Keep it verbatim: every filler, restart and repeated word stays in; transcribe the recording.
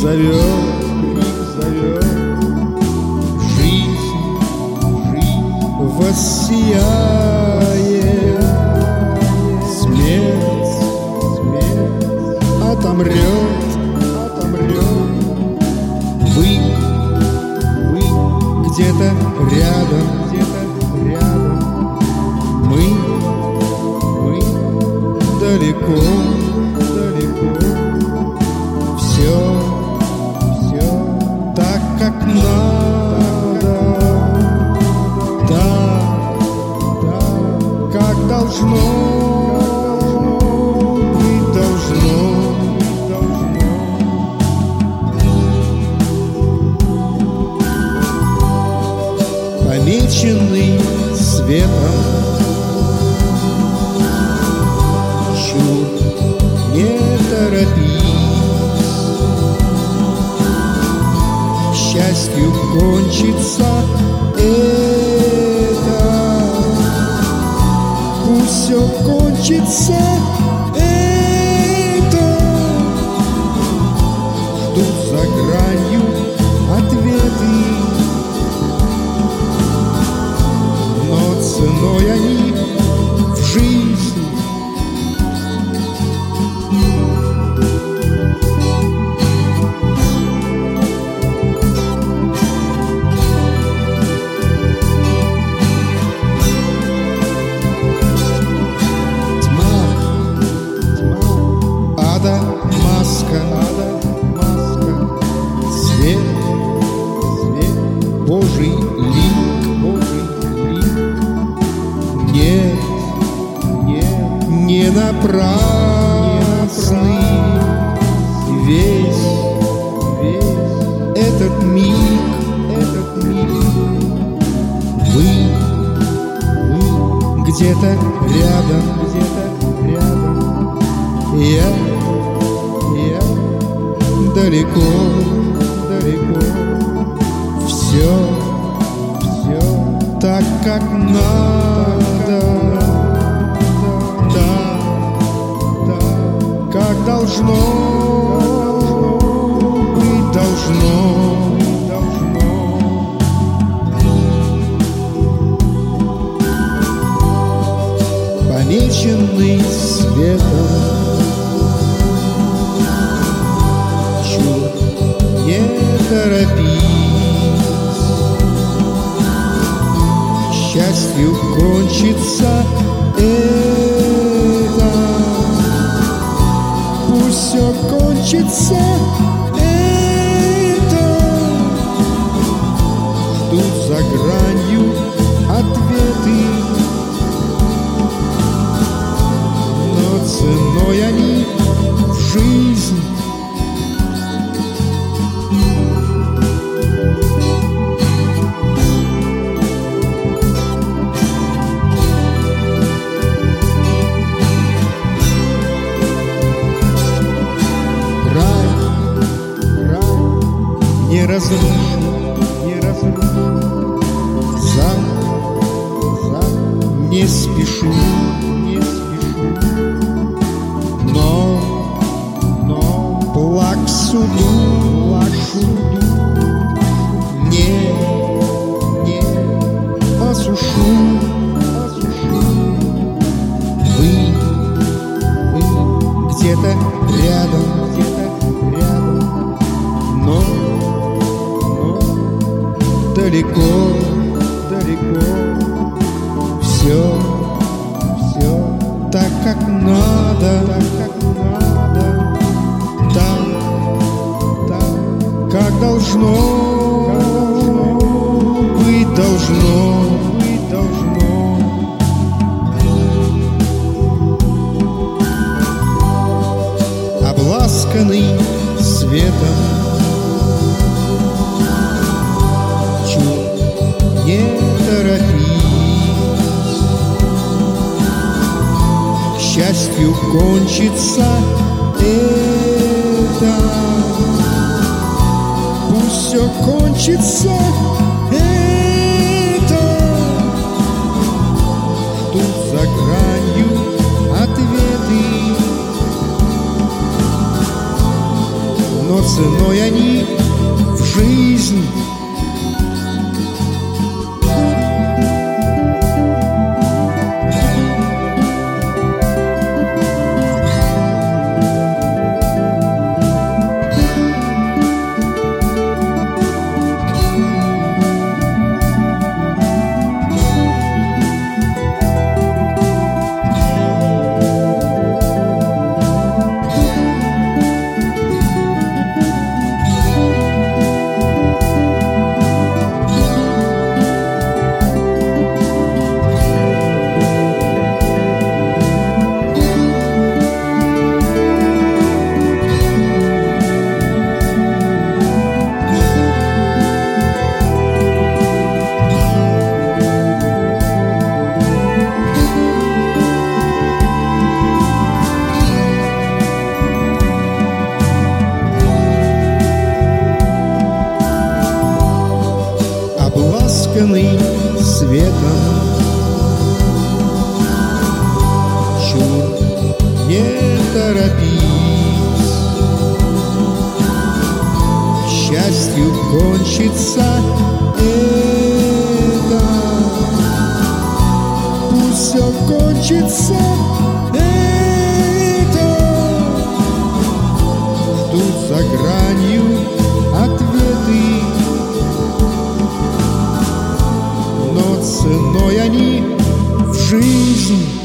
зовет, крик зовет, жизнь, жизнь воссияет, смерть, смерть отомрет, отомрет. Вы, вы где-то рядом, где-то рядом, мы, мы далеко, далеко. Все, все так, как надо, так, так, как должно быть, должно, должно. Помеченный светом, чур, не торопись, к счастью кончится это, пусть все кончится это, ждут за гранью ответы, но ценой они в жизнь. Тьма, тьма, ада, маска, ада, маска, свет, свет, Божий лик, Божий лик. Нет, нет, не напрасный весь, весь этот миг, этот миг. Вы, вы где-то рядом, где-то рядом. Я, я далеко, далеко. Все, все так, как надо, так, так, как должно быть, должно, должно. Помеченный светом, чур, не торопись, к счастью кончится это, пусть все кончится это, ждут за гранью ответы, но ценой они в жизнь. Не разрушу, не разрушу, за, за, не спешу, не спешу, но, но, благ суду, благ суду, не, не, осушу, осушу. Вы, вы где-то рядом, где-то рядом, но далеко, далеко. Все, все так, как надо, так, как надо, так, так, как должно быть, должно быть, должно. Обласканный светом, не торопись, к счастью кончится это, пусть все кончится это, ждут за гранью ответы, но но ценой они в жизнь. Обласканный светом, чур не торопись, счастью кончится это, пусть все кончится это, ждут за гранью ответы, но ценой они в жизнь.